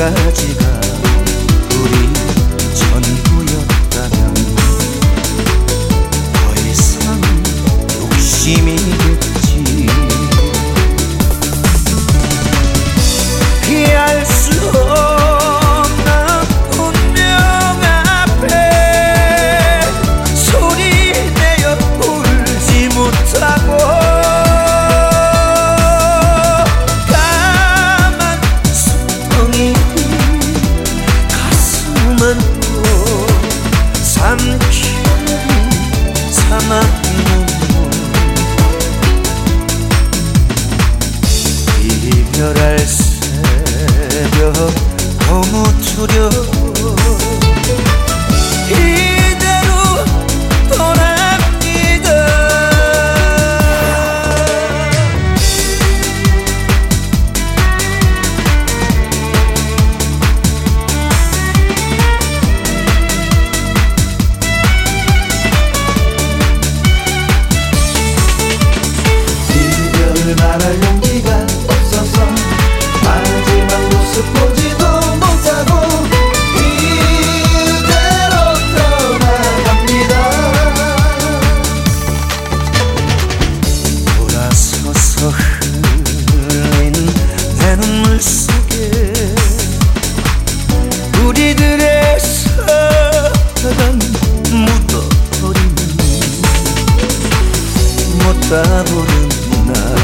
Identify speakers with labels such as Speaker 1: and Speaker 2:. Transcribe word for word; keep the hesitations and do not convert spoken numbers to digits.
Speaker 1: 가지가 우리 전부였다면 더 이상 욕심이겠지. 피할 수 없는 운명 앞에 소리 내어 울지 못하고 까만 수렁이 가슴은 또 삼키는 사막 눈물. 이별할 새벽 너무 두려워. 이대로 떠납니다.
Speaker 2: 이별을 말할 용기가 없어서 마지막 모습 보지도 못하고 이대로 떠나갑니다.
Speaker 1: 돌아서서 흘린 내 눈물 속에 우리들의 사랑 묻어버리는 못 다 부른 날